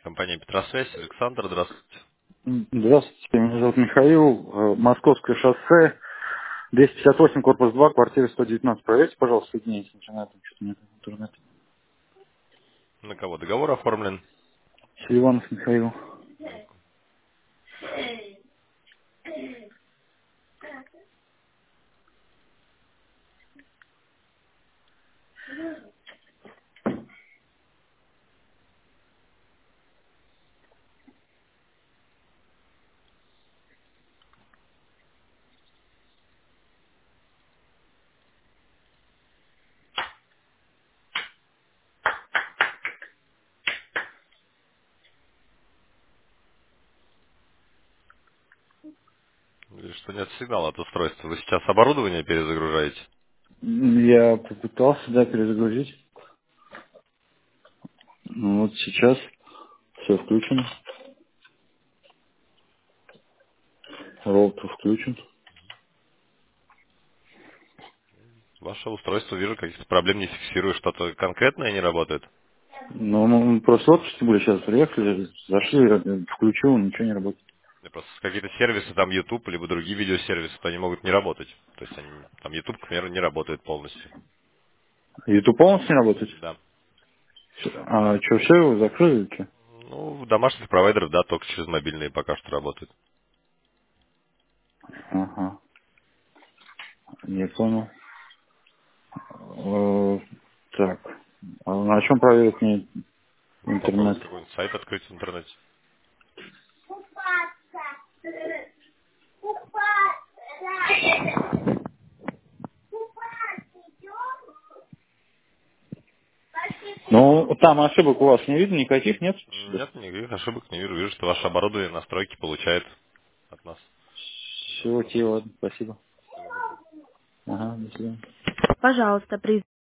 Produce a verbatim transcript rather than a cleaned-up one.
Компания Петросвязь. Александр, здравствуйте. М, Здравствуйте, меня зовут Михаил. Э, Московское шоссе, двести пятьдесят восемь, корпус два, квартира сто девятнадцать. Проверьте, пожалуйста, соединение с интернетом. Что-то нет интернета. На кого договор оформлен? Селиванов Михаил. Или что нет сигнала от устройства? Вы сейчас оборудование перезагружаете? М, Я попытался, да, перезагрузить. Ну, вот сейчас все включено. Роутер включен. Ваше устройство, вижу, каких-то проблем не фиксирую. Что-то конкретное не работает? Ну, мы просто в отпуске были, сейчас приехали, зашли, э, включил, ничего не работает. Или просто какие-то сервисы, там YouTube, либо другие видеосервисы, то они могут не работать. То есть они, там YouTube, к примеру, не работает полностью. YouTube полностью не работает? Да. А что, все его закрыли или что? Ну, в домашних провайдеров, да, только через мобильные пока что работает. Ага, не понял. Э, Так, а на чем проверить мне Ну, попробуйте интернет? какой-нибудь сайт открыть в интернете. Ну, там ошибок у вас не видно, никаких нет? Что? Нет, никаких ошибок не вижу. Вижу, что ваше оборудование настройки получает от нас. Всего тебе, Работает. ладно, спасибо. Всего доброго. Ага, до свидания. Пожалуйста, при